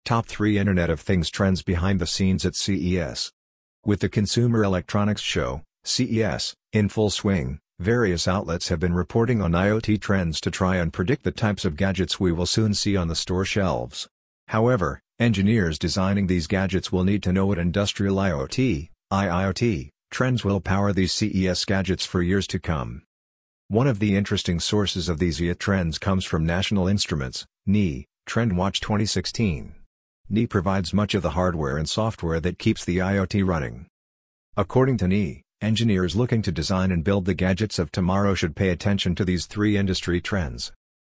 Top 3 Internet of Things Trends Behind the Scenes at CES. With the Consumer Electronics Show, CES, in full swing, various outlets have been reporting on IoT trends to try and predict the types of gadgets we will soon see on the store shelves. However, engineers designing these gadgets will need to know what industrial IoT, IIoT, trends will power these CES gadgets for years to come. One of the interesting sources of these IA trends comes from National Instruments, NI, TrendWatch 2016. NI provides much of the hardware and software that keeps the IoT running. According to NI, engineers looking to design and build the gadgets of tomorrow should pay attention to these 3 industry trends.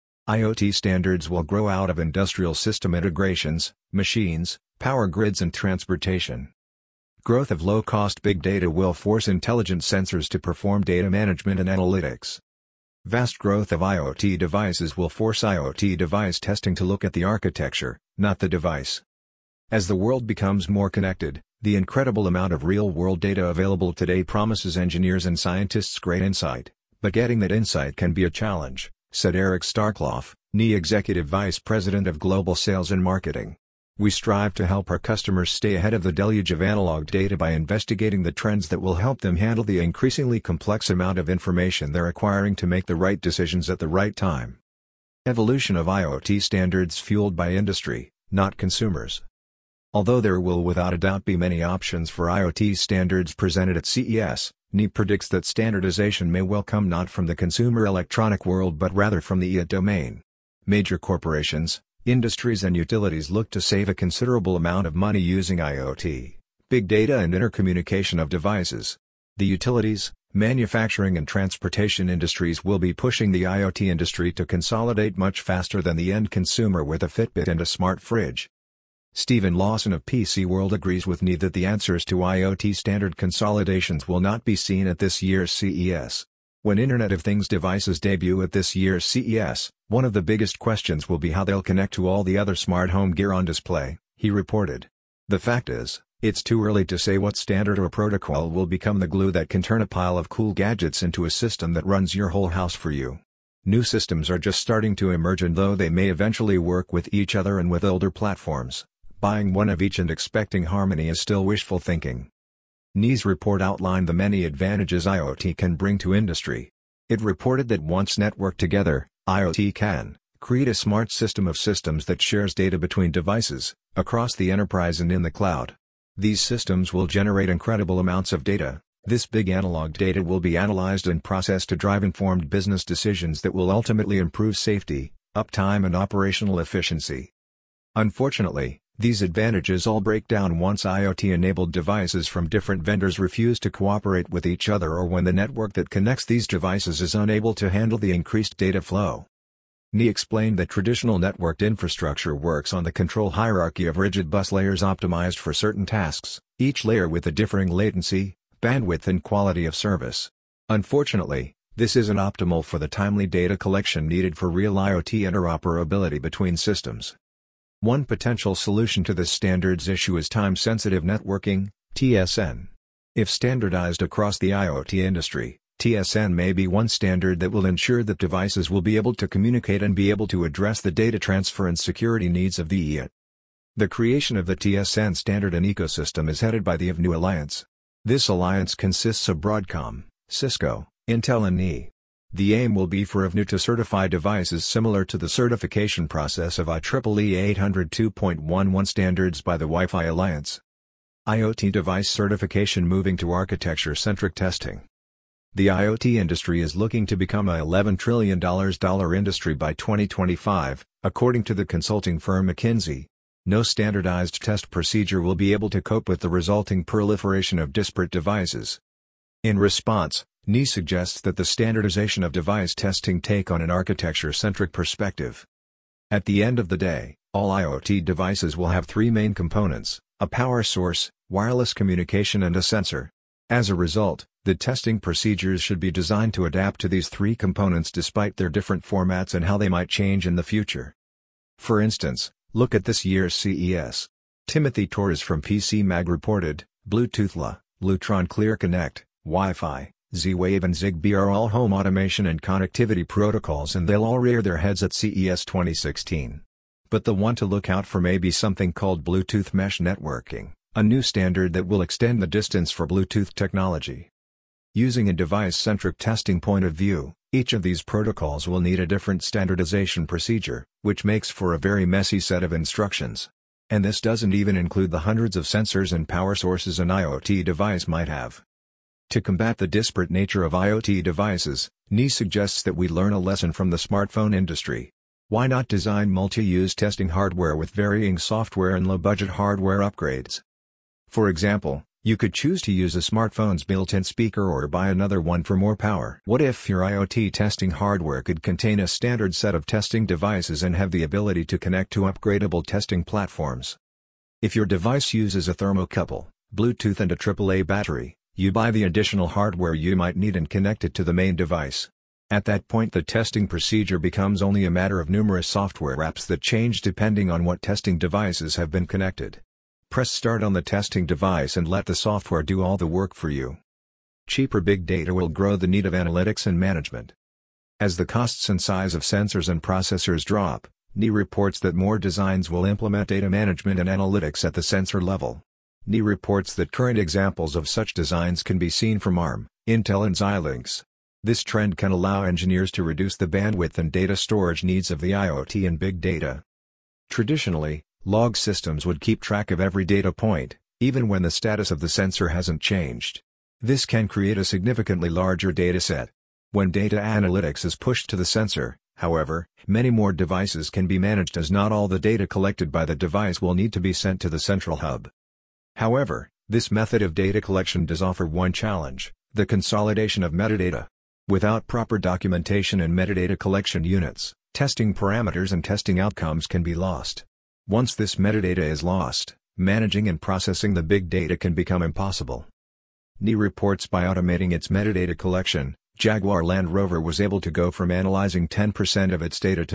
IoT standards will grow out of industrial system integrations, machines, power grids and transportation. Growth of low-cost big data will force intelligent sensors to perform data management and analytics. Vast growth of IoT devices will force IoT device testing to look at the architecture, not the device. As the world becomes more connected, the incredible amount of real-world data available today promises engineers and scientists great insight, but getting that insight can be a challenge, said Eric Starkloff, NI Executive Vice President of Global Sales and Marketing. We strive to help our customers stay ahead of the deluge of analog data by investigating the trends that will help them handle the increasingly complex amount of information they're acquiring to make the right decisions at the right time. Evolution of IoT standards fueled by industry, not consumers. Although there will without a doubt be many options for IoT standards presented at CES, NI predicts that standardization may well come not from the consumer electronic world but rather from the IA domain. Major corporations, industries and utilities look to save a considerable amount of money using IoT, big data and intercommunication of devices. The utilities, manufacturing and transportation industries will be pushing the IoT industry to consolidate much faster than the end consumer with a Fitbit and a smart fridge. Stephen Lawson of PC World agrees with NI that the answers to IoT standard consolidations will not be seen at this year's CES. When Internet of Things devices debut at this year's CES, one of the biggest questions will be how they'll connect to all the other smart home gear on display, he reported. The fact is, it's too early to say what standard or protocol will become the glue that can turn a pile of cool gadgets into a system that runs your whole house for you. New systems are just starting to emerge, and though they may eventually work with each other and with older platforms, buying one of each and expecting harmony is still wishful thinking. NI's report outlined the many advantages IoT can bring to industry. It reported that once networked together, IoT can create a smart system of systems that shares data between devices, across the enterprise and in the cloud. These systems will generate incredible amounts of data. This big analog data will be analyzed and processed to drive informed business decisions that will ultimately improve safety, uptime and operational efficiency. Unfortunately, these advantages all break down once IoT-enabled devices from different vendors refuse to cooperate with each other, or when the network that connects these devices is unable to handle the increased data flow. NI explained that traditional networked infrastructure works on the control hierarchy of rigid bus layers optimized for certain tasks, each layer with a differing latency, bandwidth and quality of service. Unfortunately, this isn't optimal for the timely data collection needed for real IoT interoperability between systems. One potential solution to this standards issue is time-sensitive networking, TSN. If standardized across the IoT industry, TSN may be one standard that will ensure that devices will be able to communicate and be able to address the data transfer and security needs of the IA. The creation of the TSN standard and ecosystem is headed by the IVNU Alliance. This alliance consists of Broadcom, Cisco, Intel and NI. The aim will be for IVNU to certify devices similar to the certification process of IEEE 802.11 standards by the Wi-Fi Alliance. IoT device certification moving to architecture-centric testing. The IoT industry is looking to become a $11 trillion industry by 2025, according to the consulting firm McKinsey. No standardized test procedure will be able to cope with the resulting proliferation of disparate devices. In response, NI suggests that the standardization of device testing take on an architecture-centric perspective. At the end of the day, all IoT devices will have 3 main components: a power source, wireless communication and a sensor. As a result, the testing procedures should be designed to adapt to these 3 components despite their different formats and how they might change in the future. For instance, look at this year's CES. Timothy Torres from PC Mag reported, Bluetooth LE, Lutron Clear Connect, Wi-Fi, Z-Wave and Zigbee are all home automation and connectivity protocols, and they'll all rear their heads at CES 2016. But the one to look out for may be something called Bluetooth Mesh Networking, a new standard that will extend the distance for Bluetooth technology. Using a device-centric testing point of view, each of these protocols will need a different standardization procedure, which makes for a very messy set of instructions. And this doesn't even include the hundreds of sensors and power sources an IoT device might have. To combat the disparate nature of IoT devices, NIE suggests that we learn a lesson from the smartphone industry. Why not design multi-use testing hardware with varying software and low-budget hardware upgrades? For example, you could choose to use a smartphone's built-in speaker or buy another one for more power. What if your IoT testing hardware could contain a standard set of testing devices and have the ability to connect to upgradable testing platforms? If your device uses a thermocouple, Bluetooth and a AAA battery, you buy the additional hardware you might need and connect it to the main device. At that point the testing procedure becomes only a matter of numerous software apps that change depending on what testing devices have been connected. Press start on the testing device and let the software do all the work for you. Cheaper big data will grow the need of analytics and management. As the costs and size of sensors and processors drop, NIE reports that more designs will implement data management and analytics at the sensor level. NIE reports that current examples of such designs can be seen from ARM, Intel and Xilinx. This trend can allow engineers to reduce the bandwidth and data storage needs of the IoT and big data. Traditionally, log systems would keep track of every data point, even when the status of the sensor hasn't changed. This can create a significantly larger dataset. When data analytics is pushed to the sensor, however, many more devices can be managed as not all the data collected by the device will need to be sent to the central hub. However, this method of data collection does offer one challenge: the consolidation of metadata. Without proper documentation and metadata collection units, testing parameters and testing outcomes can be lost. Once this metadata is lost, managing and processing the big data can become impossible. NIE reports by automating its metadata collection, Jaguar Land Rover was able to go from analyzing 10% of its data to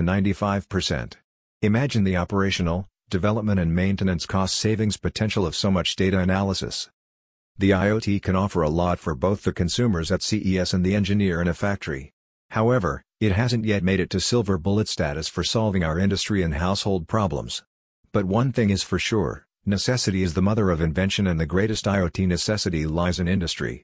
95%. Imagine the operational, development and maintenance cost savings potential of so much data analysis. The IoT can offer a lot for both the consumers at CES and the engineer in a factory. However, it hasn't yet made it to silver bullet status for solving our industry and household problems. But one thing is for sure, necessity is the mother of invention, and the greatest IoT necessity lies in industry.